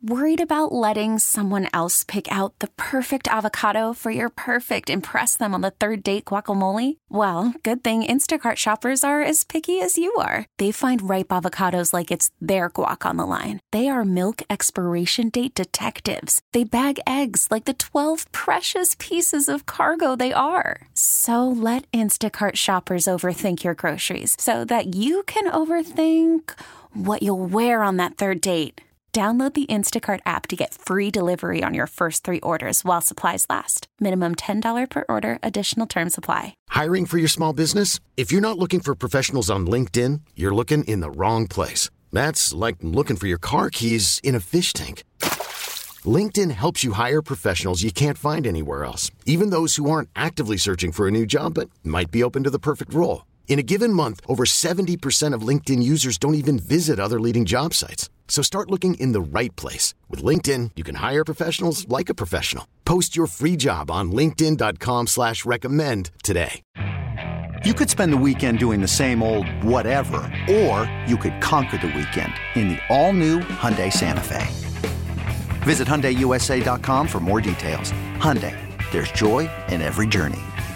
Worried about letting someone else pick out the perfect avocado for your perfect impress them on the third date guacamole? Well, good thing Instacart shoppers are as picky as you are. They find ripe avocados like it's their guac on the line. They are milk expiration date detectives. They bag eggs like the 12 precious pieces of cargo they are. So let Instacart shoppers overthink your groceries so that you can overthink what you'll wear on that third date. Download the Instacart app to get free delivery on your first 3 orders while supplies last. Minimum $10 per order. Additional terms apply. Hiring for your small business? If you're not looking for professionals on LinkedIn, you're looking in the wrong place. That's like looking for your car keys in a fish tank. LinkedIn helps you hire professionals you can't find anywhere else, even those who aren't actively searching for a new job but might be open to the perfect role. In a given month, over 70% of LinkedIn users don't even visit other leading job sites. So start looking in the right place. With LinkedIn, you can hire professionals like a professional. Post your free job on linkedin.com/recommend today. You could spend the weekend doing the same old whatever, or you could conquer the weekend in the all-new Hyundai Santa Fe. Visit HyundaiUSA.com for more details. Hyundai, there's joy in every journey.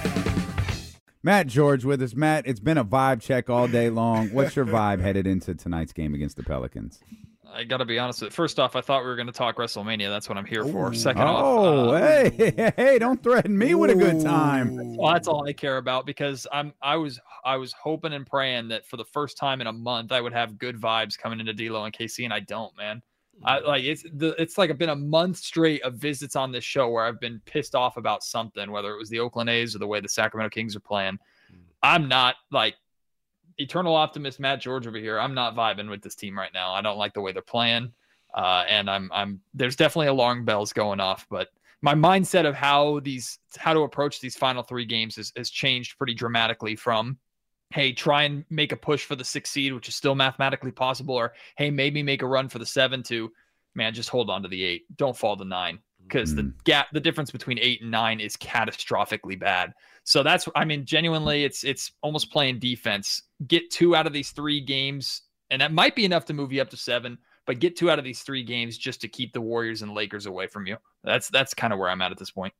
Matt George with us. Matt, it's been a vibe check all day long. What's your vibe headed into tonight's game against the Pelicans? I got to be honest with you. First off, I thought we were going to talk WrestleMania. That's what I'm here for. Second off. Oh, hey, don't threaten me with a good time. Well, that's all I care about because I was hoping and praying that for the first time in a month I would have good vibes coming into D'Lo and KC, and I don't, man. It's like I've been a month straight of visits on this show where I've been pissed off about something, whether it was the Oakland A's or the way the Sacramento Kings are playing. I'm not like eternal optimist Matt George over here. I'm not vibing with this team right now. I don't like the way they're playing. And I'm there's definitely alarm bells going off, but my mindset of how to approach these final 3 games has changed pretty dramatically from, hey, try and make a push for the 6th seed, which is still mathematically possible, or hey, maybe make a run for the 7 to, man, just hold on to the 8. Don't fall to 9 because the difference between 8 and 9 is catastrophically bad. So genuinely, it's almost playing defense. Get 2 out of these 3 games, and that might be enough to move you up to 7, but get 2 out of these 3 games just to keep the Warriors and Lakers away from you. That's kind of where I'm at this point.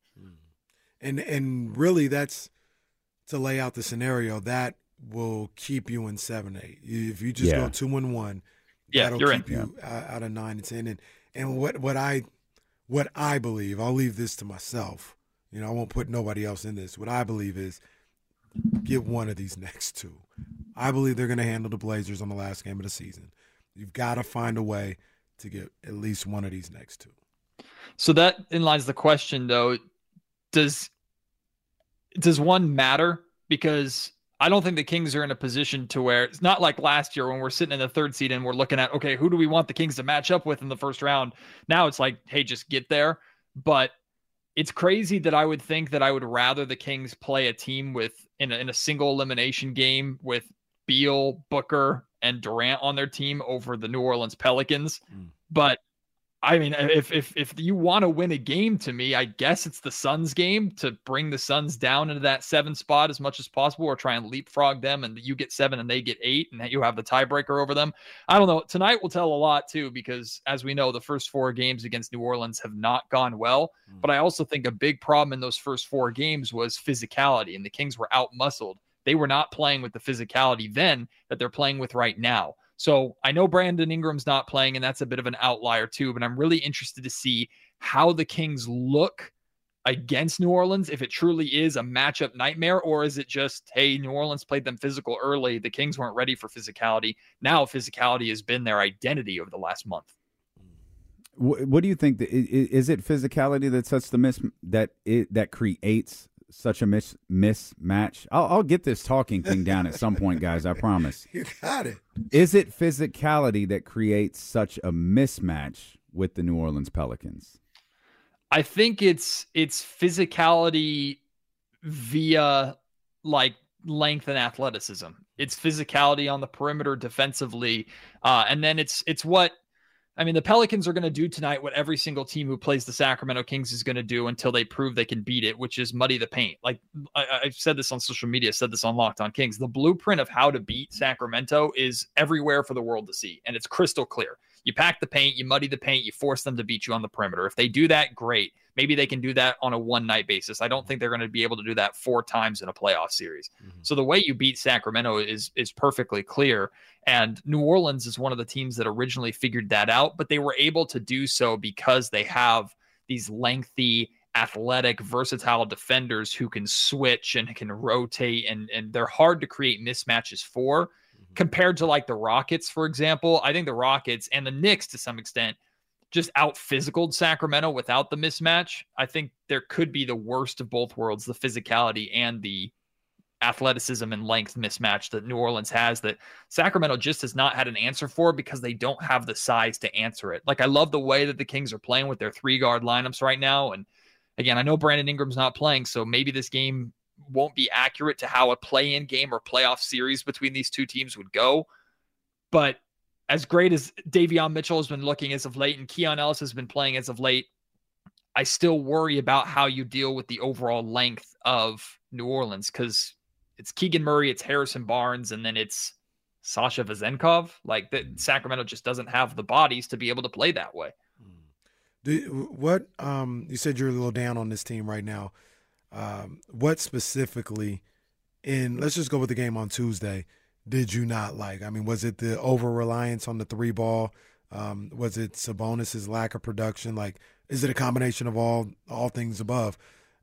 And really, that's to lay out the scenario that will keep you in 7-8. If you just go 2-1, that'll keep you out of 9 and 10. And what I believe, I'll leave this to myself. I won't put nobody else in this. What I believe is get one of these next 2. I believe they're going to handle the Blazers on the last game of the season. You've got to find a way to get at least one of these next 2. So that inlines the question, though. Does one matter? Because I don't think the Kings are in a position to where it's not like last year when we're sitting in the 3rd seed and we're looking at, okay, who do we want the Kings to match up with in the first round? Now it's like, hey, just get there. But it's crazy that I would think that I would rather the Kings play a team in a single elimination game with Beal, Booker, and Durant on their team over the New Orleans Pelicans. But I mean, if you want to win a game, to me, I guess it's the Suns game to bring the Suns down into that 7 spot as much as possible, or try and leapfrog them and you get 7 and they get 8 and you have the tiebreaker over them. I don't know. Tonight will tell a lot too, because as we know, the first 4 games against New Orleans have not gone well. But I also think a big problem in those first 4 games was physicality, and the Kings were out-muscled. They were not playing with the physicality then that they're playing with right now. So I know Brandon Ingram's not playing, and that's a bit of an outlier too, but I'm really interested to see how the Kings look against New Orleans, if it truly is a matchup nightmare, or is it just, hey, New Orleans played them physical early. The Kings weren't ready for physicality. Now physicality has been their identity over the last month. What do you think? Is it physicality that's such that creates such a mismatch? I'll get this talking thing down at some point, guys. I promise. You got it. Is it physicality that creates such a mismatch with the New Orleans Pelicans? I think it's physicality via like length and athleticism. It's physicality on the perimeter defensively, and then it's what. I mean, the Pelicans are going to do tonight what every single team who plays the Sacramento Kings is going to do until they prove they can beat it, which is muddy the paint. Like I've said this on social media, said this on Locked On Kings. The blueprint of how to beat Sacramento is everywhere for the world to see, and it's crystal clear. You pack the paint, you muddy the paint, you force them to beat you on the perimeter. If they do that, great. Maybe they can do that on a one-night basis. I don't think they're going to be able to do that 4 times in a playoff series. So the way you beat Sacramento is perfectly clear. And New Orleans is one of the teams that originally figured that out, but they were able to do so because they have these lengthy, athletic, versatile defenders who can switch and can rotate, and they're hard to create mismatches for. Compared to like the Rockets, for example. I think the Rockets and the Knicks to some extent just out-physicaled Sacramento without the mismatch. I think there could be the worst of both worlds, the physicality and the athleticism and length mismatch that New Orleans has that Sacramento just has not had an answer for because they don't have the size to answer it. Like, I love the way that the Kings are playing with their 3-guard lineups right now. And again, I know Brandon Ingram's not playing, so maybe this game won't be accurate to how a play-in game or playoff series between these two teams would go. But as great as Davion Mitchell has been looking as of late and Keon Ellis has been playing as of late, I still worry about how you deal with the overall length of New Orleans, because it's Keegan Murray, it's Harrison Barnes, and then it's Sasha Vezenkov. Like, that Sacramento just doesn't have the bodies to be able to play that way. You said you're a little down on this team right now. What specifically let's just go with the game on Tuesday, did you not like? I mean, was it the over-reliance on the 3-ball? Was it Sabonis's lack of production? Like, is it a combination of all things above?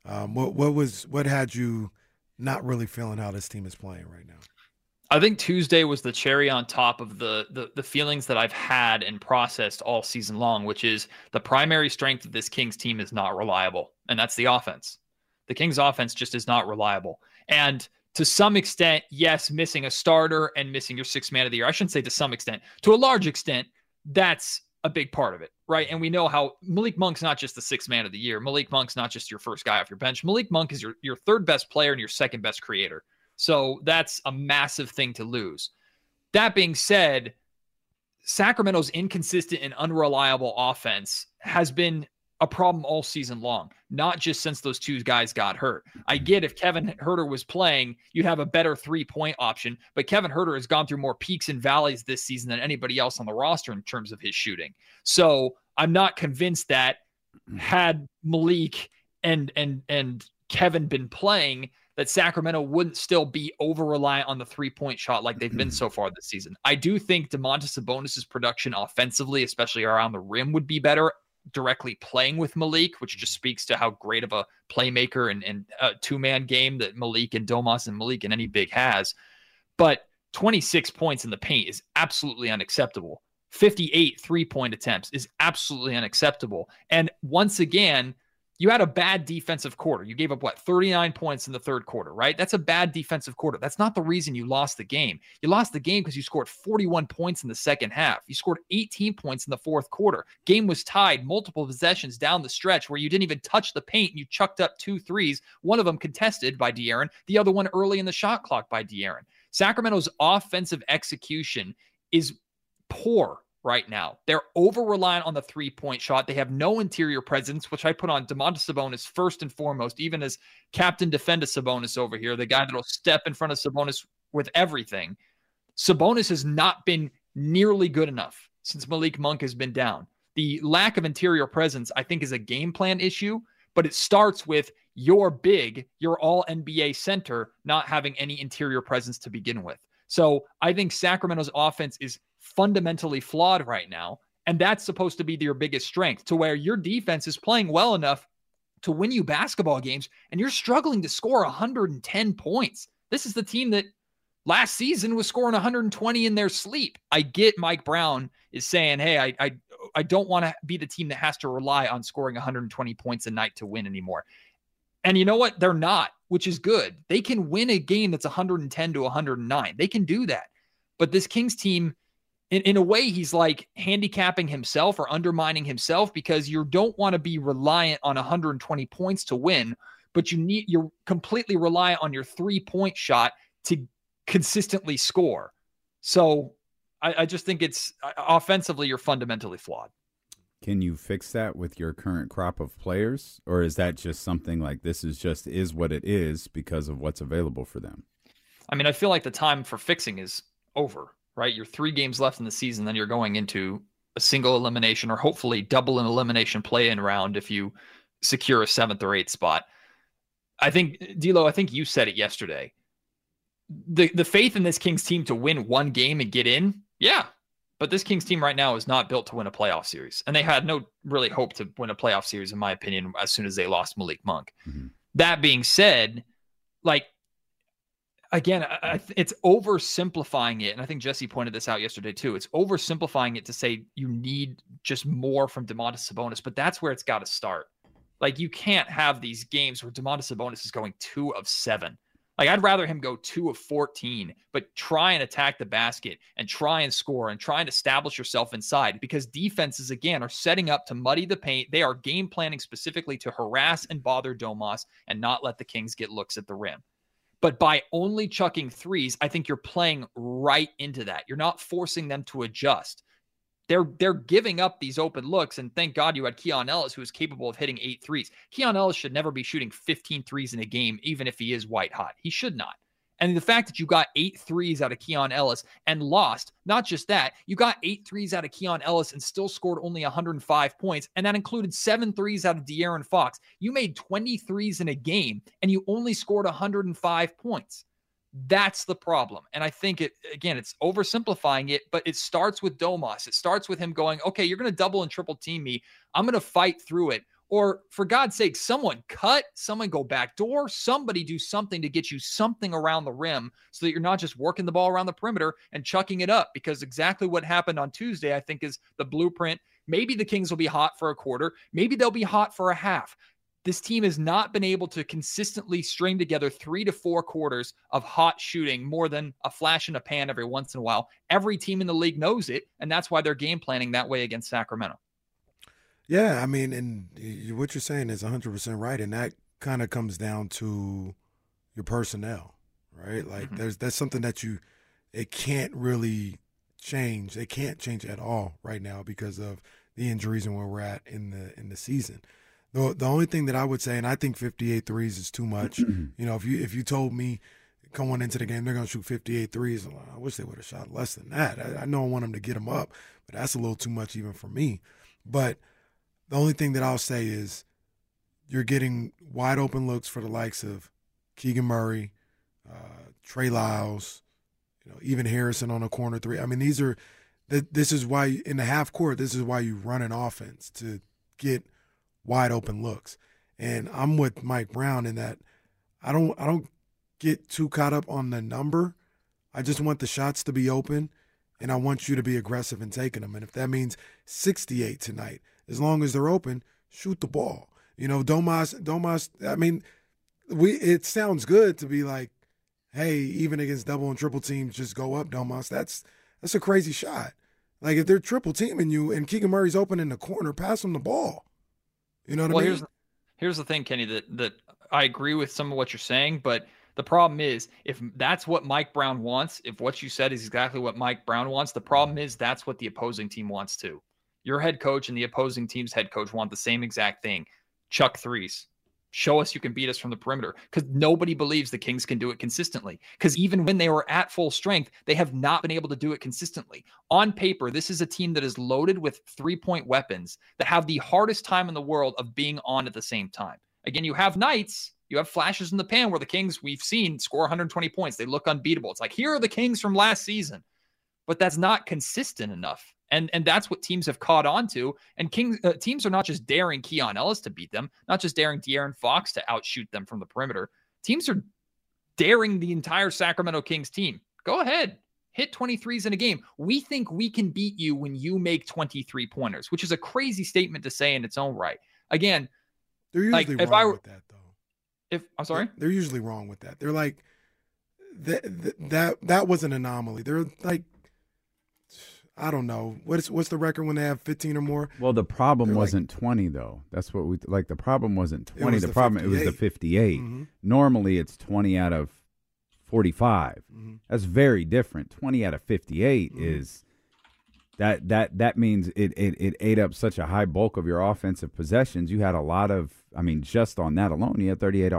What had you not really feeling how this team is playing right now? I think Tuesday was the cherry on top of the feelings that I've had and processed all season long, which is the primary strength of this Kings team is not reliable, and that's the offense. The Kings offense just is not reliable. And to some extent, yes, missing a starter and missing your 6th man of the year. I shouldn't say to some extent. To a large extent, that's a big part of it, right? And we know how Malik Monk's not just the 6th man of the year. Malik Monk's not just your first guy off your bench. Malik Monk is your 3rd best player and your 2nd best creator. So that's a massive thing to lose. That being said, Sacramento's inconsistent and unreliable offense has been a problem all season long, not just since those 2 guys got hurt. I get if Kevin Huerter was playing, you'd have a better 3-point option, but Kevin Huerter has gone through more peaks and valleys this season than anybody else on the roster in terms of his shooting. So I'm not convinced that had Malik and Kevin been playing, that Sacramento wouldn't still be over-reliant on the 3-point shot like they've been so far this season. I do think Domantas Sabonis' production offensively, especially around the rim, would be better directly playing with Malik, which just speaks to how great of a playmaker and a 2-man game that Malik and Domas and Malik and any big has. But 26 points in the paint is absolutely unacceptable. 58 3-point attempts is absolutely unacceptable. And once again, you had a bad defensive quarter. You gave up, 39 points in the 3rd quarter, right? That's a bad defensive quarter. That's not the reason you lost the game. You lost the game because you scored 41 points in the second half. You scored 18 points in the 4th quarter. Game was tied, multiple possessions down the stretch where you didn't even touch the paint and you chucked up 2 threes, one of them contested by De'Aaron, the other one early in the shot clock by De'Aaron. Sacramento's offensive execution is poor right now. They're over-reliant on the 3-point shot. They have no interior presence, which I put on Domantas Sabonis first and foremost, even as Captain Defenda Sabonis over here, the guy that'll step in front of Sabonis with everything. Sabonis has not been nearly good enough since Malik Monk has been down. The lack of interior presence, I think, is a game plan issue, but it starts with your all-NBA center not having any interior presence to begin with. So I think Sacramento's offense is fundamentally flawed right now, and that's supposed to be your biggest strength, to where your defense is playing well enough to win you basketball games, and you're struggling to score 110 points. This is the team that last season was scoring 120 in their sleep. I get Mike Brown is saying, hey, I don't want to be the team that has to rely on scoring 120 points a night to win anymore. And you know what? They're not, which is good. They can win a game that's 110 to 109. They can do that. But this Kings team, in a way, he's like handicapping himself or undermining himself, because you don't want to be reliant on 120 points to win, but you're completely reliant on your 3-point shot to consistently score. So I just think it's offensively, you're fundamentally flawed. Can you fix that with your current crop of players? Or is that just something like this is what it is because of what's available for them? I mean, I feel like the time for fixing is over, right? You're 3 games left in the season, then you're going into a single elimination or hopefully double an elimination play-in round if you secure a 7th or 8th spot. I think, D'Lo, I think you said it yesterday. The faith in this Kings team to win one game and get in, yeah. But this Kings team right now is not built to win a playoff series. And they had no really hope to win a playoff series, in my opinion, as soon as they lost Malik Monk. Mm-hmm. That being said, like, again, it's oversimplifying it. And I think Jesse pointed this out yesterday too. It's oversimplifying it to say you need just more from Domantas Sabonis, but that's where it's got to start. Like, you can't have these games where Domantas Sabonis is going 2 of 7. Like, I'd rather him go 2 of 14, but try and attack the basket and try and score and try and establish yourself inside, because defenses, again, are setting up to muddy the paint. They are game planning specifically to harass and bother Domas and not let the Kings get looks at the rim. But by only chucking threes, I think you're playing right into that. You're not forcing them to adjust. They're giving up these open looks, and thank God you had Keon Ellis, who is capable of hitting 8 threes. Keon Ellis should never be shooting 15 threes in a game, even if he is white hot. He should not. And the fact that you got 8 threes out of Keon Ellis and lost, not just that, you got 8 threes out of Keon Ellis and still scored only 105 points, and that included 7 threes out of De'Aaron Fox. You made 20 threes in a game, and you only scored 105 points. That's the problem. And I think it's oversimplifying it, but it starts with Domas. It starts with him going, okay, you're going to double and triple team me. I'm going to fight through it. Or for God's sake, someone cut, someone go back door, somebody do something to get you something around the rim so that you're not just working the ball around the perimeter and chucking it up, because exactly what happened on Tuesday, I think, is the blueprint. Maybe the Kings will be hot for a quarter. Maybe they'll be hot for a half. This team has not been able to consistently string together 3 to 4 quarters of hot shooting, more than a flash in a pan every once in a while. Every team in the league knows it, and that's why they're game planning that way against Sacramento. Yeah, I mean, and what you're saying is 100% right, and that kind of comes down to your personnel, right? Like, that's something that it can't really change. They can't change at all right now because of the injuries and where we're at in the season. The only thing that I would say, and I think 58 threes is too much. You know, if you told me going into the game they're going to shoot 58 threes, I wish they would have shot less than that. I know I want them to get them up, but that's a little too much even for me. But the only thing that I'll say is you're getting wide open looks for the likes of Keegan Murray, Trey Lyles, even Harrison on a corner 3. I mean, this is why in the half court, this is why you run an offense, to get wide open looks. And I'm with Mike Brown in that I don't get too caught up on the number. I just want the shots to be open, and I want you to be aggressive in taking them. And if that means 68 tonight, as long as they're open, shoot the ball. Domas, I mean, it sounds good to be like, hey, even against double and triple teams, just go up, Domas. That's a crazy shot. Like, if they're triple teaming you and Keegan Murray's open in the corner, pass him the ball. You know what I mean? Here's the thing, Kenny, that I agree with some of what you're saying, but the problem is, if that's what Mike Brown wants, if what you said is exactly what Mike Brown wants, the problem is that's what the opposing team wants too. Your head coach and the opposing team's head coach want the same exact thing. Chuck threes. Show us you can beat us from the perimeter, because nobody believes the Kings can do it consistently. Because even when they were at full strength, they have not been able to do it consistently. On paper, this is a team that is loaded with three-point weapons that have the hardest time in the world of being on at the same time. Again, you have nights, you have flashes in the pan where the Kings, we've seen, score 120 points. They look unbeatable. It's like, here are the Kings from last season. But that's not consistent enough. And that's what teams have caught on to. And teams are not just daring Keon Ellis to beat them, not just daring De'Aaron Fox to outshoot them from the perimeter. Teams are daring the entire Sacramento Kings team. Go ahead. Hit 23s in a game. We think we can beat you when you make 23 pointers, which is a crazy statement to say in its own right. Again, they're usually wrong with that, though. I'm sorry? They're usually wrong with that. They're like, that was an anomaly. They're like, I don't know. What's the record when they have 15 or more? Well, the problem wasn't 20, though. That's what the problem wasn't 20. It was the 58. Mm-hmm. Normally, it's 20 out of 45. Mm-hmm. That's very different. 20 out of 58 is That means it ate up such a high bulk of your offensive possessions. You had a lot of, just on that alone, you had 38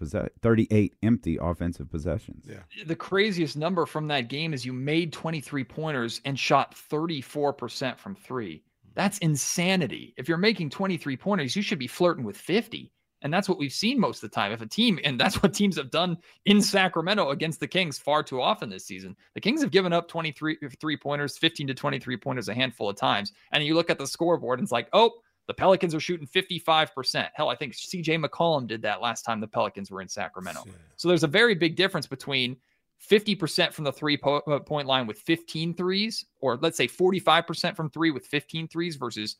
empty offensive possessions. Yeah. The craziest number from that game is you made 23 pointers and shot 34% from three. That's insanity. If you're making 23 pointers, you should be flirting with 50. And that's what we've seen most of the time. If a team, and that's what teams have done in Sacramento against the Kings far too often this season. The Kings have given up 23 3-pointers, 15 to 23 pointers a handful of times. And you look at the scoreboard and it's like, oh, the Pelicans are shooting 55%. Hell, I think CJ McCollum did that last time the Pelicans were in Sacramento. Yeah. So there's a very big difference between 50% from the three-point line with 15 threes, or let's say 45% from three with 15 threes versus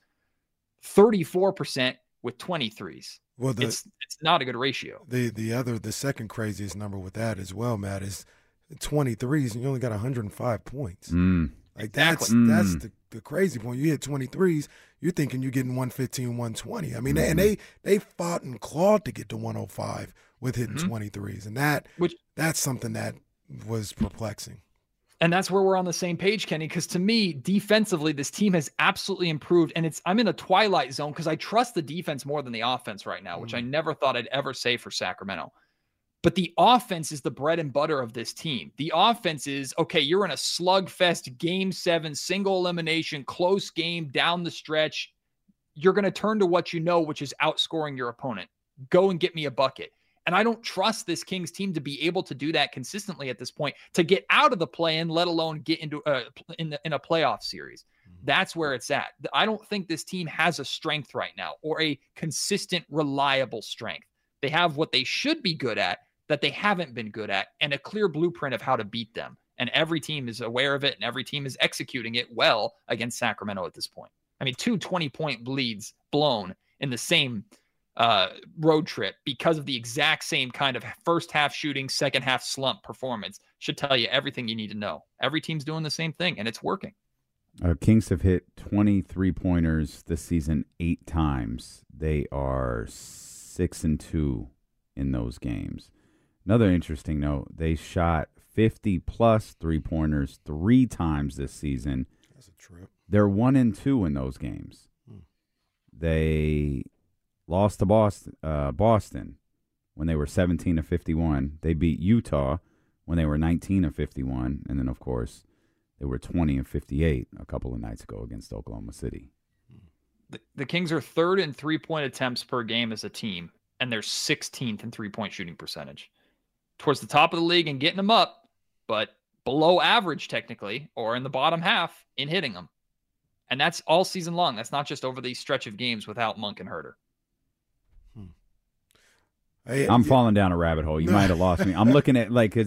34% with 20 threes. Well, it's not a good ratio. The second craziest number with that as well, Matt, is 23s and you only got 105 points. Like that's the crazy point. You hit 23s, you're thinking you're getting 115, 120. And they fought and clawed to get to 105 with hitting 23s, and that's something that was perplexing. And that's where we're on the same page, Kenny, because to me, defensively, this team has absolutely improved. And I'm in a twilight zone because I trust the defense more than the offense right now, which I never thought I'd ever say for Sacramento. But the offense is the bread and butter of this team. The offense is, okay, you're in a slugfest game 7, single elimination, close game down the stretch. You're going to turn to what you know, which is outscoring your opponent. Go and get me a bucket. And I don't trust this Kings team to be able to do that consistently at this point, to get out of the play-in, let alone get into in a playoff series. That's where it's at. I don't think this team has a strength right now, or a consistent, reliable strength. They have what they should be good at that they haven't been good at, and a clear blueprint of how to beat them. And every team is aware of it, and every team is executing it well against Sacramento at this point. 2 20-point leads blown in the same road trip because of the exact same kind of first half shooting, second half slump performance should tell you everything you need to know. Every team's doing the same thing, and it's working. Kings have hit 23-pointers this season 8 times. They are 6-2 in those games. Another interesting note, they shot 50-plus three-pointers 3 times this season. That's a trip. They're 1-2 in those games. They lost to Boston when they were 17-51. They beat Utah when they were 19-51. And then, of course, they were 20-58 a couple of nights ago against Oklahoma City. The Kings are 3rd in three-point attempts per game as a team, and they're 16th in three-point shooting percentage. Towards the top of the league and getting them up, but below average technically, or in the bottom half in hitting them. And that's all season long. That's not just over the stretch of games without Monk and Huerter. I'm falling down a rabbit hole. You might have lost me. I'm looking at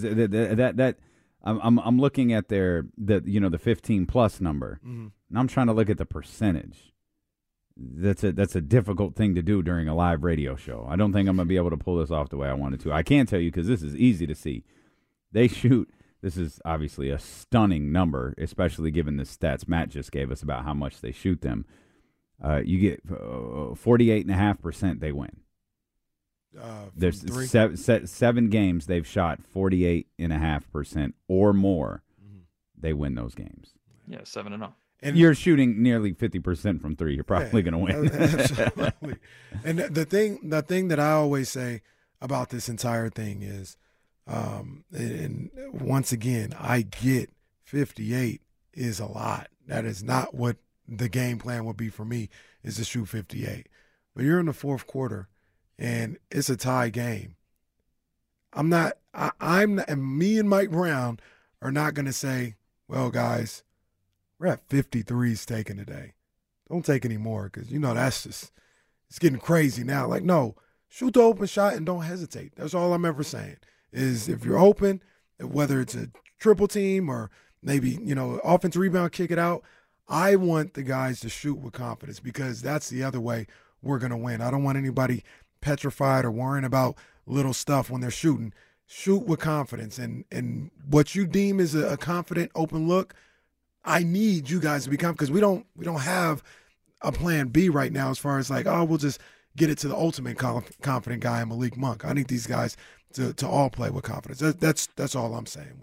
I'm looking at the 15+ number, and I'm trying to look at the percentage. That's a difficult thing to do during a live radio show. I don't think I'm gonna be able to pull this off the way I wanted to. I can tell you because this is easy to see. They shoot. This is obviously a stunning number, especially given the stats Matt just gave us about how much they shoot them. You get 48.5%. They win. There's 7 games they've shot 48.5% or more. They win those games. Yeah, 7-0. And you're shooting nearly 50% from 3. You're probably going to win. Absolutely. And the thing that I always say about this entire thing is, and once again, I get 58 is a lot. That is not what the game plan would be for me, is to shoot 58. But you're in the fourth quarter, and it's a tie game. Me and Mike Brown are not going to say, well, guys, we're at 53s taken today. Don't take any more because, that's just – it's getting crazy now. Like, no, shoot the open shot and don't hesitate. That's all I'm ever saying is if you're open, whether it's a triple team or maybe, offensive rebound, kick it out, I want the guys to shoot with confidence because that's the other way we're going to win. I don't want anybody petrified or worrying about little stuff when they're shooting. Shoot with confidence. And what you deem is a confident open look, I need you guys to be confident because we don't have a plan B right now as far as like, we'll just get it to the ultimate confident guy, Malik Monk. I need these guys to all play with confidence. That's all I'm saying with it.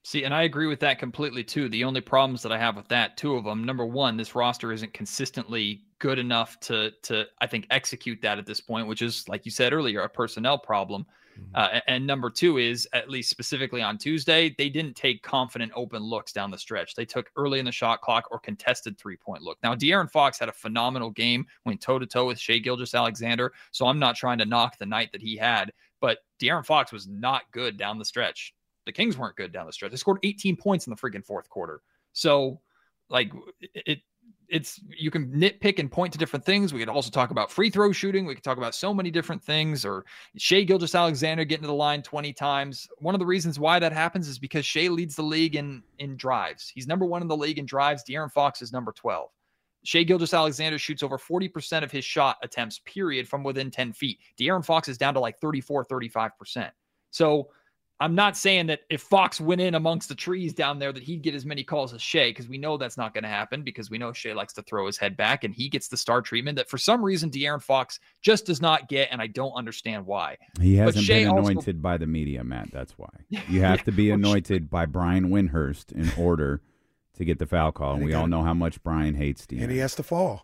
See, and I agree with that completely too. The only problems that I have with that, two of them. Number one, this roster isn't consistently good enough to I think execute that at this point, which is, like you said earlier, a personnel problem. And number two is, at least specifically on Tuesday, they didn't take confident open looks down the stretch. They took early in the shot clock or contested 3-point look. Now, De'Aaron Fox had a phenomenal game, went toe-to-toe with Shai Gilgeous-Alexander, so I'm not trying to knock the night that he had, but De'Aaron Fox was not good down the stretch. The Kings weren't good down the stretch. They scored 18 points in the freaking fourth quarter. So, like, it's you can nitpick and point to different things. We could also talk about free throw shooting. We could talk about so many different things, or Shai Gilgeous-Alexander getting to the line 20 times. One of the reasons why that happens is because Shai leads the league in drives. He's number 1 in the league in drives. De'Aaron Fox is number 12. Shai Gilgeous-Alexander shoots over 40% of his shot attempts, period, from within 10 feet. De'Aaron Fox is down to like 34, 35%. So I'm not saying that if Fox went in amongst the trees down there that he'd get as many calls as Shai, because we know that's not going to happen, because we know Shai likes to throw his head back and he gets the star treatment that for some reason De'Aaron Fox just does not get, and I don't understand why. He hasn't been anointed by the media, Matt. That's why. You have to be anointed by Brian Windhurst in order to get the foul call, and we all know how much Brian hates De'Aaron. And he has to fall.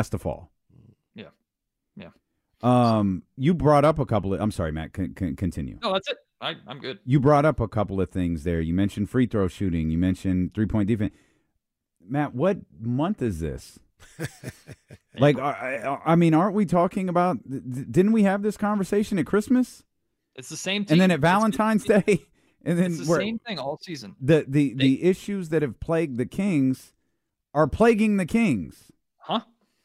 Yeah. You brought up a couple of – I'm sorry, Matt. Continue. No, that's it. I'm good. You brought up a couple of things there. You mentioned free throw shooting. You mentioned 3-point defense. Matt, what month is this? Like, I mean, aren't we talking about – didn't we have this conversation at Christmas? It's the same team. And then at Valentine's Day? And then it's the same thing all season. The issues that have plagued the Kings are plaguing the Kings. Huh?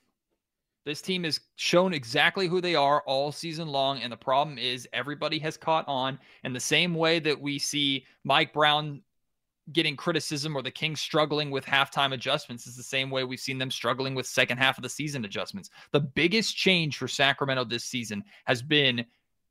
This team has shown exactly who they are all season long, and the problem is everybody has caught on. And the same way that we see Mike Brown getting criticism or the Kings struggling with halftime adjustments is the same way we've seen them struggling with second half of the season adjustments. The biggest change for Sacramento this season has been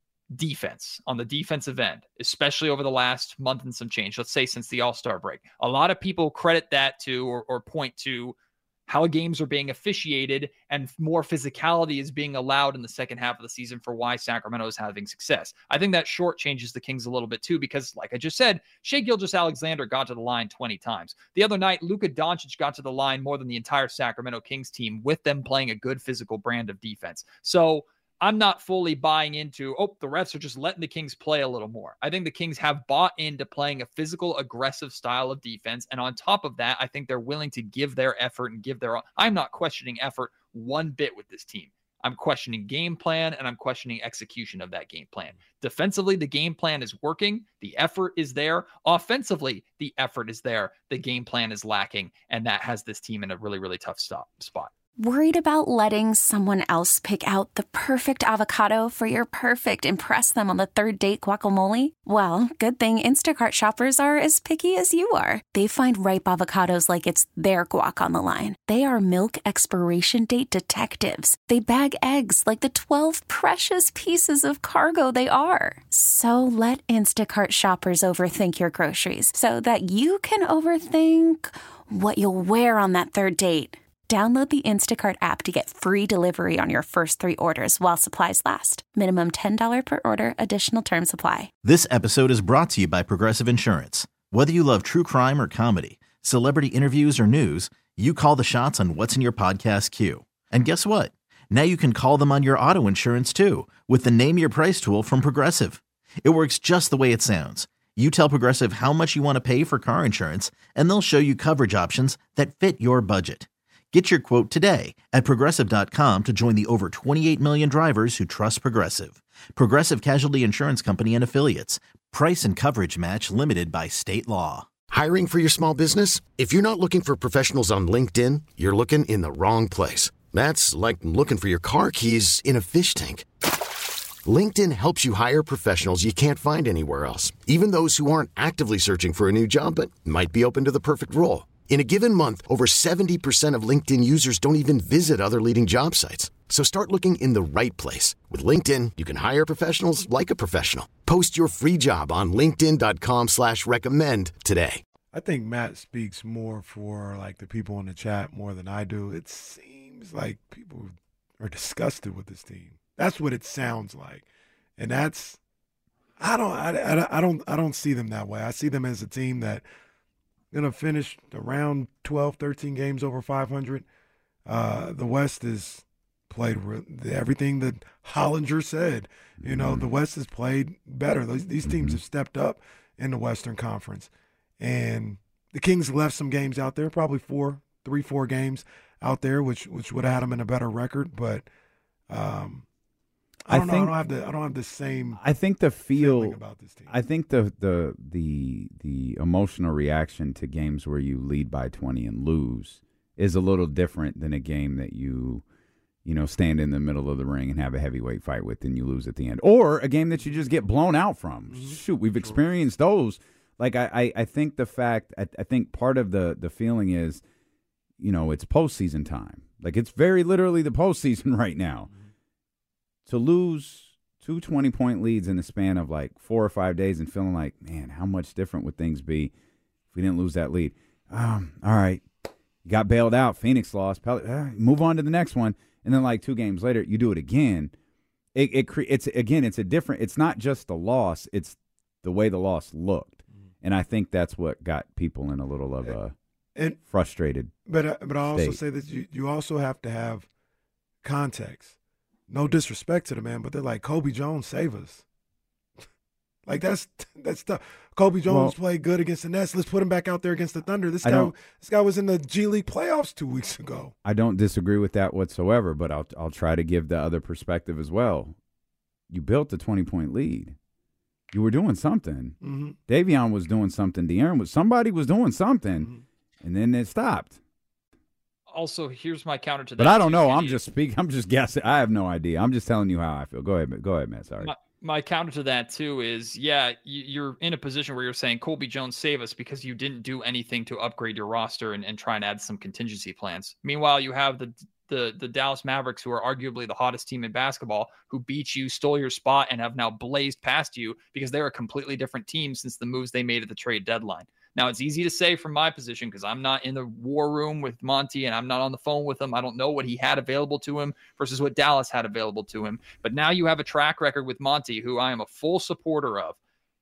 defense on the defensive end, especially over the last month and some change, let's say since the All-Star break. A lot of people credit that to or point to how games are being officiated and more physicality is being allowed in the second half of the season for why Sacramento is having success. I think that shortchanges the Kings a little bit too, because like I just said, Shai Gilgeous-Alexander got to the line 20 times. The other night, Luka Doncic got to the line more than the entire Sacramento Kings team, with them playing a good physical brand of defense. So I'm not fully buying into, the refs are just letting the Kings play a little more. I think the Kings have bought into playing a physical, aggressive style of defense. And on top of that, I think they're willing to give their effort and give their all. I'm not questioning effort one bit with this team. I'm questioning game plan, and I'm questioning execution of that game plan. Defensively, the game plan is working. The effort is there. Offensively, the effort is there. The game plan is lacking, and that has this team in a really, really tough spot. Worried about letting someone else pick out the perfect avocado for your perfect impress them on the third date guacamole? Well, good thing Instacart shoppers are as picky as you are. They find ripe avocados like it's their guac on the line. They are milk expiration date detectives. They bag eggs like the 12 precious pieces of cargo they are. So let Instacart shoppers overthink your groceries so that you can overthink what you'll wear on that third date. Download the Instacart app to get free delivery on your first 3 orders while supplies last. Minimum $10 per order. Additional terms apply. This episode is brought to you by Progressive Insurance. Whether you love true crime or comedy, celebrity interviews or news, you call the shots on what's in your podcast queue. And guess what? Now you can call them on your auto insurance too, with the Name Your Price tool from Progressive. It works just the way it sounds. You tell Progressive how much you want to pay for car insurance, and they'll show you coverage options that fit your budget. Get your quote today at Progressive.com to join the over 28 million drivers who trust Progressive. Progressive Casualty Insurance Company and Affiliates. Price and coverage match limited by state law. Hiring for your small business? If you're not looking for professionals on LinkedIn, you're looking in the wrong place. That's like looking for your car keys in a fish tank. LinkedIn helps you hire professionals you can't find anywhere else, even those who aren't actively searching for a new job but might be open to the perfect role. In a given month, over 70% of LinkedIn users don't even visit other leading job sites. So start looking in the right place. With LinkedIn, you can hire professionals like a professional. Post your free job on linkedin.com/recommend today. I think Matt speaks more for like the people in the chat more than I do. It seems like people are disgusted with this team. That's what it sounds like. And I don't see them that way. I see them as a team that going to finish around 12, 13 games over 500. The West is played everything that Hollinger said. You know, the West has played better. These teams have stepped up in the Western Conference. And the Kings left some games out there, probably 4 games out there, which would have had them in a better record. But I don't know. I don't have the same. I think the feeling about this team. I think the emotional reaction to games where you lead by 20 and lose is a little different than a game that you stand in the middle of the ring and have a heavyweight fight with and you lose at the end, or a game that you just get blown out from. Mm-hmm. Shoot, we've experienced those. Like I think I think part of the feeling is, it's postseason time. Like it's very literally the postseason right now. Mm-hmm. To lose 2 20-point leads in the span of like 4 or 5 days and feeling like, man, how much different would things be if we didn't lose that lead? All right, you got bailed out. Phoenix lost. Move on to the next one. And then like 2 games later, you do it again. It's a different. It's not just the loss. It's the way the loss looked, and I think that's what got people in a little of a frustrated. But I also say that you also have to have context. No disrespect to the man, but they're like, Kobe Jones, save us. Like that's tough. Kobe Jones played good against the Nets. Let's put him back out there against the Thunder. This guy was in the G League playoffs 2 weeks ago. I don't disagree with that whatsoever, but I'll try to give the other perspective as well. You built a 20-point lead. You were doing something. Mm-hmm. Davion was doing something. De'Aaron somebody was doing something, and then it stopped. Also, here's my counter to that. But I don't know. I'm just guessing. I have no idea. I'm just telling you how I feel. Go ahead, Matt. Sorry. My counter to that, too, is, you're in a position where you're saying, Colby Jones, save us, because you didn't do anything to upgrade your roster and try and add some contingency plans. Meanwhile, you have the Dallas Mavericks, who are arguably the hottest team in basketball, who beat you, stole your spot, and have now blazed past you because they're a completely different team since the moves they made at the trade deadline. Now, it's easy to say from my position because I'm not in the war room with Monty and I'm not on the phone with him. I don't know what he had available to him versus what Dallas had available to him. But now you have a track record with Monty, who I am a full supporter of.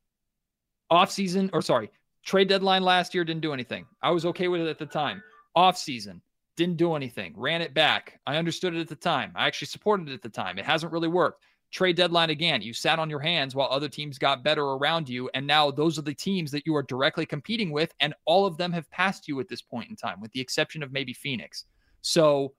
Trade deadline last year, didn't do anything. I was okay with it at the time. Offseason, didn't do anything. Ran it back. I understood it at the time. I actually supported it at the time. It hasn't really worked. Trade deadline again, you sat on your hands while other teams got better around you, and now those are the teams that you are directly competing with, and all of them have passed you at this point in time, with the exception of maybe Phoenix. So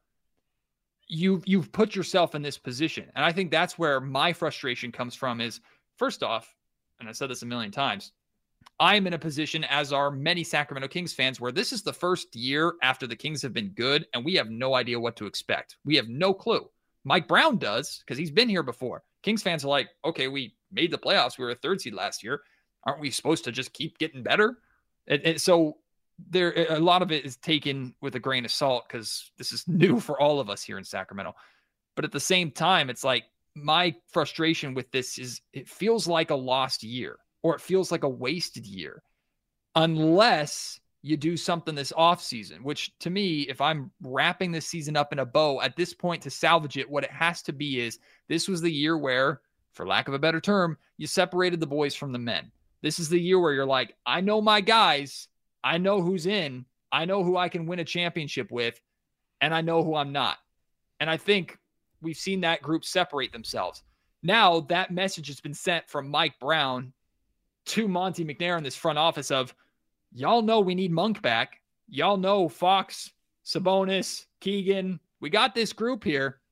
you've put yourself in this position, and I think that's where my frustration comes from is, first off, and I said this a million times, I'm in a position, as are many Sacramento Kings fans, where this is the first year after the Kings have been good, and we have no idea what to expect. We have no clue. Mike Brown does, because he's been here before. Kings fans are like, okay, we made the playoffs. We were a 3rd seed last year. Aren't we supposed to just keep getting better? And so a lot of it is taken with a grain of salt because this is new for all of us here in Sacramento. But at the same time, it's like my frustration with this is it feels like a lost year, or it feels like a wasted year, unless you do something this offseason, which to me, if I'm wrapping this season up in a bow at this point to salvage it, what it has to be is this was the year where, for lack of a better term, you separated the boys from the men. This is the year where you're like, I know my guys. I know who's in. I know who I can win a championship with, and I know who I'm not. And I think we've seen that group separate themselves. Now that message has been sent from Mike Brown to Monty McNair in this front office of, y'all know we need Monk back. Y'all know Fox, Sabonis, Keegan. We got this group here.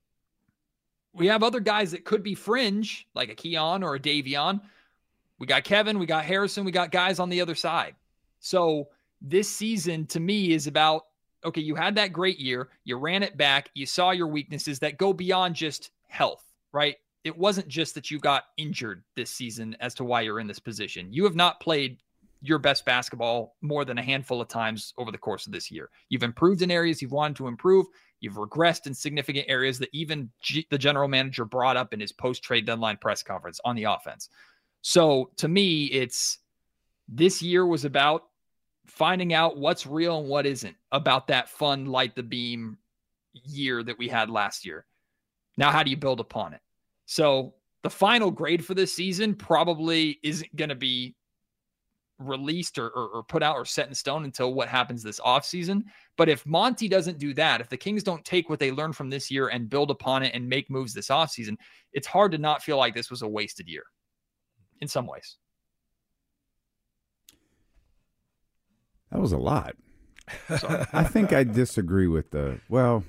We have other guys that could be fringe, like a Keon or a Davion. We got Kevin, we got Harrison, we got guys on the other side. So this season, to me, is about, okay, you had that great year. You ran it back. You saw your weaknesses that go beyond just health, right? It wasn't just that you got injured this season as to why you're in this position. You have not played your best basketball more than a handful of times over the course of this year. You've improved in areas you've wanted to improve. You've regressed in significant areas that even the general manager brought up in his post-trade deadline press conference on the offense. So to me, it's this year was about finding out what's real and what isn't about that fun, light the beam year that we had last year. Now, how do you build upon it? So The final grade for this season probably isn't going to be released or put out or set in stone until what happens this offseason. But if Monty doesn't do that, if the Kings don't take what they learned from this year and build upon it and make moves this offseason, it's hard to not feel like this was a wasted year in some ways. That was a lot. I think I disagree with well,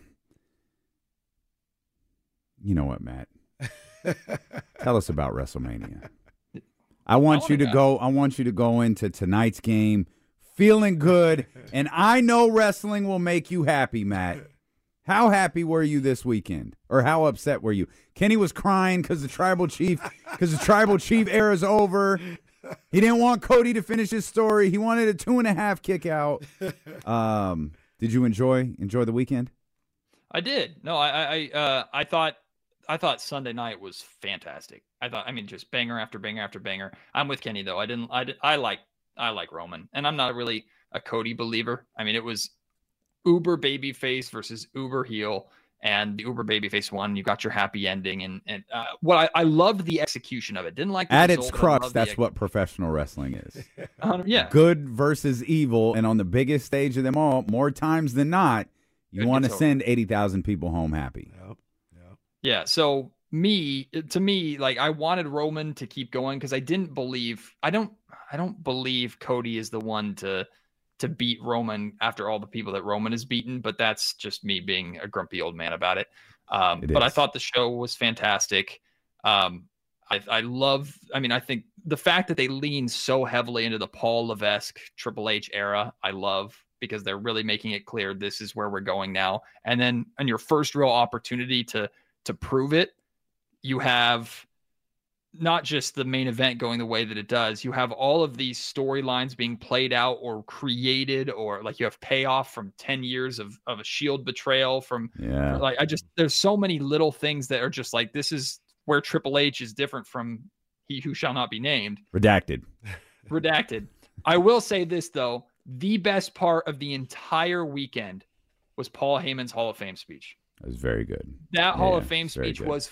you know what, Matt? Tell us about WrestleMania. I want you to go into tonight's game feeling good, and I know wrestling will make you happy, Matt. How happy were you this weekend? Or how upset were you? Kenny was crying because the Tribal Chief era is over. He didn't want Cody to finish his story. He wanted a 2.5 kick out. Did you enjoy the weekend? I did. No, I thought Sunday night was fantastic. Just banger after banger after banger. I'm with Kenny though. I like Roman, and I'm not really a Cody believer. I mean, it was uber babyface versus uber heel, and the uber babyface won. You got your happy ending, and I loved the execution of it. Didn't like the at result, its crux. That's what professional wrestling is. Yeah, good versus evil, and on the biggest stage of them all, more times than not, you want to send 80,000 people home happy. Yep. Yeah. So to me, like, I wanted Roman to keep going because I don't believe Cody is the one to beat Roman after all the people that Roman has beaten, but that's just me being a grumpy old man about it. But I thought the show was fantastic. I think the fact that they lean so heavily into the Paul Levesque Triple H era, I love, because they're really making it clear this is where we're going now. And then on your first real opportunity to prove it, you have not just the main event going the way that it does, you have all of these storylines being played out or created, or like you have payoff from 10 years of a Shield betrayal there's so many little things that are just like, this is where Triple H is different from he who shall not be named. Redacted. I will say this though, the best part of the entire weekend was Paul Heyman's Hall of Fame speech. It was very good. That Hall of Fame speech was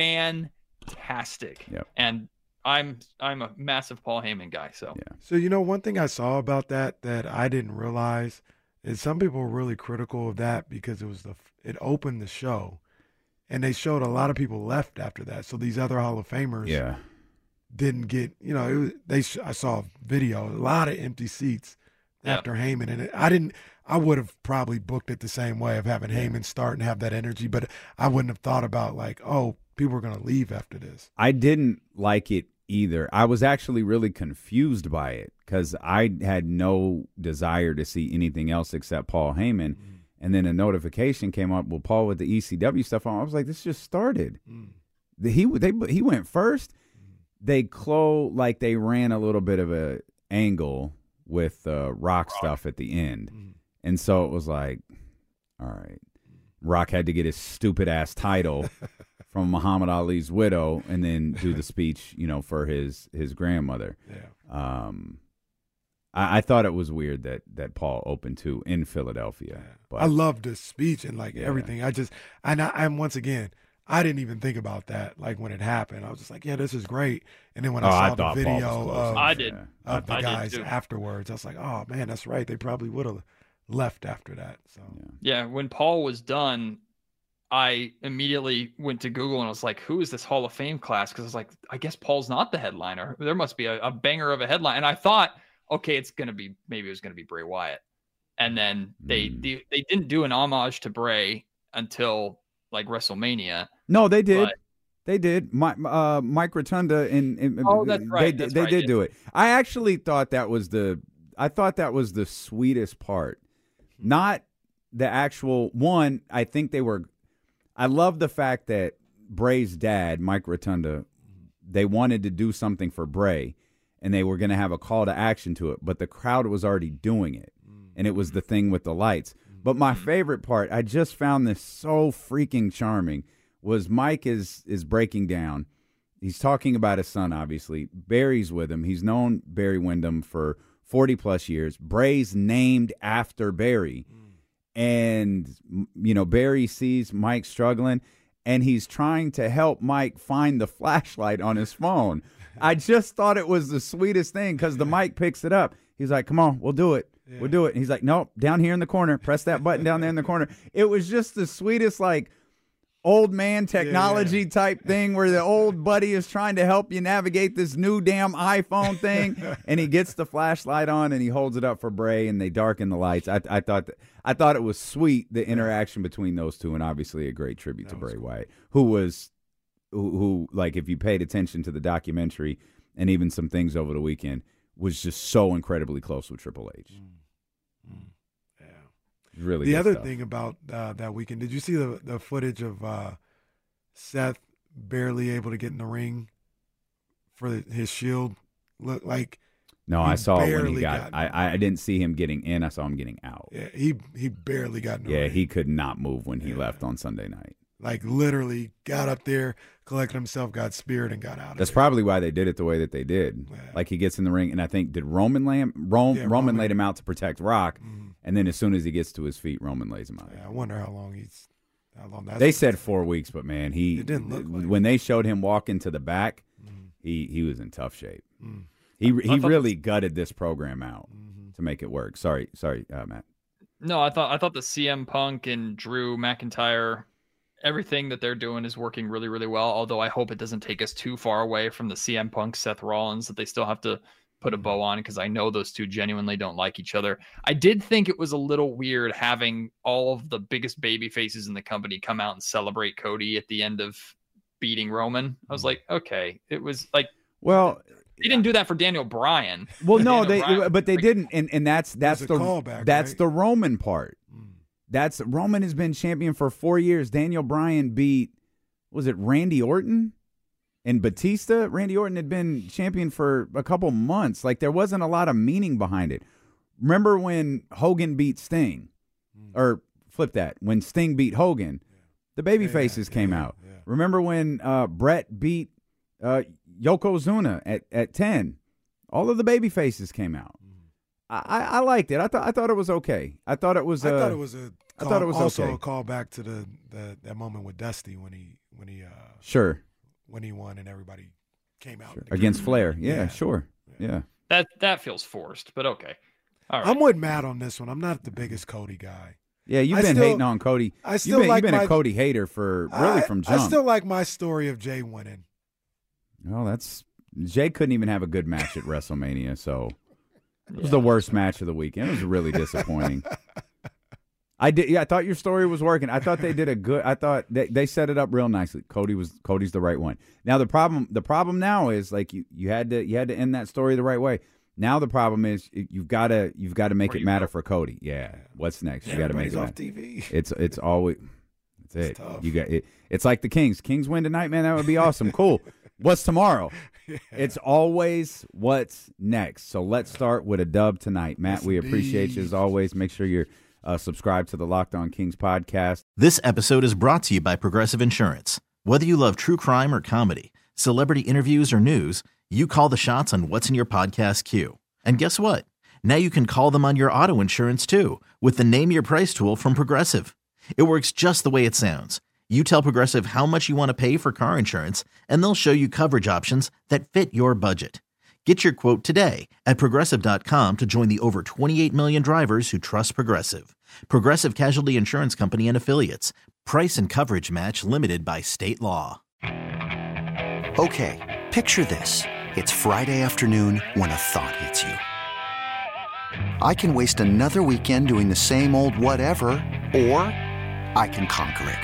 fantastic. Yep. And I'm a massive Paul Heyman guy. So one thing I saw about that I didn't realize is some people were really critical of that because it opened the show, and they showed a lot of people left after that. So these other Hall of Famers didn't get, I saw a video, a lot of empty seats after Heyman, and I would have probably booked it the same way of having Heyman start and have that energy, but I wouldn't have thought about like, oh, people are going to leave after this. I didn't like it either. I was actually really confused by it because I had no desire to see anything else except Paul Heyman. Mm. And then a notification came up with Paul with the ECW stuff on. I was like, this just started. Mm. He went first. Mm. They ran a little bit of a angle with Rock stuff at the end. Mm. And so it was like, all right, Rock had to get his stupid ass title from Muhammad Ali's widow and then do the speech, for his grandmother. Yeah. I thought it was weird that Paul opened to in Philadelphia. Yeah. But I loved the speech and everything. I'm once again, I didn't even think about that. Like when it happened, I was just like, yeah, this is great. And then when I saw the video of the guys afterwards, I was like, oh man, that's right. They probably would have left after that. So yeah, when Paul was done, I immediately went to Google and I was like, who is this Hall of Fame class? Because I was like, I guess Paul's not the headliner. There must be a banger of a headline. And I thought, okay, maybe it was going to be Bray Wyatt. And then they didn't do an homage to Bray until like WrestleMania. No, they did. They did. Mike Rotunda that's right. They did do it. I actually thought that was the sweetest part. Not the actual one. I think I love the fact that Bray's dad, Mike Rotunda, they wanted to do something for Bray, and they were going to have a call to action to it, but the crowd was already doing it, and it was the thing with the lights. But my favorite part, I just found this so freaking charming, was Mike is breaking down. He's talking about his son, obviously. Barry's with him. He's known Barry Windham for 40-plus years. Bray's named after Barry. And, Barry sees Mike struggling, and he's trying to help Mike find the flashlight on his phone. I just thought it was the sweetest thing because the Mike picks it up. He's like, come on, we'll do it. Yeah. We'll do it. And he's like, nope, down here in the corner. Press that button down there in the corner. It was just the sweetest, like, old man technology type thing where the old buddy is trying to help you navigate this new damn iPhone thing, and he gets the flashlight on and he holds it up for Bray and they darken the lights. I thought it was sweet, the interaction between those two, and obviously a great tribute to Bray Wyatt, who like, if you paid attention to the documentary and even some things over the weekend, was just so incredibly close with Triple H. Really the other stuff. thing about that weekend, did you see the footage of Seth barely able to get in the ring for his Shield? Look like no, I saw it when he got. I didn't see him getting in. I saw him getting out. Yeah, he barely got in the ring. Yeah, he could not move when he left on Sunday night. Like, literally got up there, collected himself, got speared, and got out of That's there. probably why they did it the way that they did. Yeah. Like, he gets in the ring, and I think, did Roman lay him? Roman laid him out to protect Rock, and then as soon as he gets to his feet, Roman lays him out. Yeah, I wonder how long that's. They said 4 weeks, but, man, it didn't look like when they showed him walking to the back, he was in tough shape. He really gutted this program out to make it work. Sorry, Matt. No, I thought the CM Punk and Drew McIntyre, everything that they're doing is working really, really well. Although I hope it doesn't take us too far away from the CM Punk Seth Rollins that they still have to put a bow on, because I know those two genuinely don't like each other. I did think it was a little weird having all of the biggest baby faces in the company come out and celebrate Cody at the end of beating Roman. I was like, okay, it was like, well, they didn't do that for Daniel Bryan. Well, no, but they didn't, and that's the callback, that's right? the Roman part. That's Roman has been champion for 4 years. Daniel Bryan beat, was it Randy Orton and Batista? Randy Orton had been champion for a couple months. Like, there wasn't a lot of meaning behind it. Remember when Hogan beat Sting? Or flip that. When Sting beat Hogan, the baby faces came out. Yeah. Remember when Brett beat Yokozuna at 10? All of the baby faces came out. I liked it. I thought it was okay. I thought it was also okay. a callback to that moment with Dusty when he won and everybody came out against Flair. Yeah, sure. Yeah. That feels forced, but okay. All right. I'm with Matt on this one. I'm not the biggest Cody guy. Yeah, you've been hating on Cody. You've been a Cody hater from jump. I still like my story of Jay winning. Well, Jay couldn't even have a good match at WrestleMania, so it was the worst match of the weekend. It was really disappointing. I thought your story was working. I thought they did I thought they set it up real nicely. Cody's the right one. Now the problem now is, like, you had to end that story the right way. Now the problem is you've got to make it matter for Cody. Yeah. What's next? You got to make it off TV. It's always it's tough. You got it. It's like the Kings. Kings win tonight, man. That would be awesome. Cool. What's tomorrow? Yeah. It's always what's next. So let's start with a dub tonight. Matt, we appreciate you as always. Make sure you're subscribed to the Locked On Kings podcast. This episode is brought to you by Progressive Insurance. Whether you love true crime or comedy, celebrity interviews or news, you call the shots on what's in your podcast queue. And guess what? Now you can call them on your auto insurance too with the Name Your Price tool from Progressive. It works just the way it sounds. You tell Progressive how much you want to pay for car insurance, and they'll show you coverage options that fit your budget. Get your quote today at Progressive.com to join the over 28 million drivers who trust Progressive. Progressive Casualty Insurance Company and Affiliates. Price and coverage match limited by state law. Okay, picture this. It's Friday afternoon when a thought hits you. I can waste another weekend doing the same old whatever, or I can conquer it.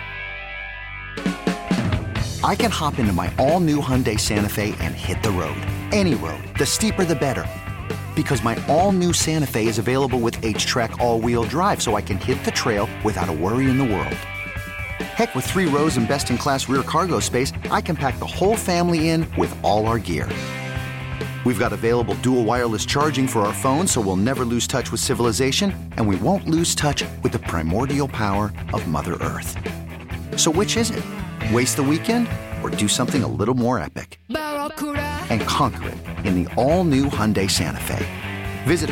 I can hop into my all-new Hyundai Santa Fe and hit the road. Any road. The steeper, the better. Because my all-new Santa Fe is available with H-Track all-wheel drive, so I can hit the trail without a worry in the world. Heck, with 3 rows and best-in-class rear cargo space, I can pack the whole family in with all our gear. We've got available dual wireless charging for our phones, so we'll never lose touch with civilization, and we won't lose touch with the primordial power of Mother Earth. So which is it? Waste the weekend or do something a little more epic? And conquer it in the all-new Hyundai Santa Fe. Visit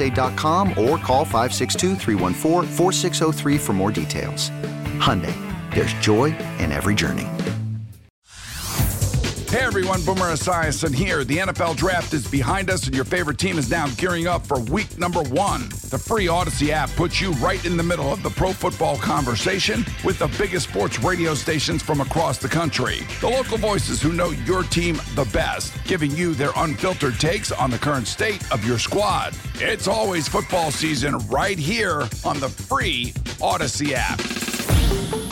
HyundaiUSA.com or call 562-314-4603 for more details. Hyundai, There's joy in every journey. Hey everyone, Boomer Esiason here. The NFL Draft is behind us and your favorite team is now gearing up for week number 1. The free Odyssey app puts you right in the middle of the pro football conversation with the biggest sports radio stations from across the country. The local voices who know your team the best, giving you their unfiltered takes on the current state of your squad. It's always football season right here on the free Odyssey app.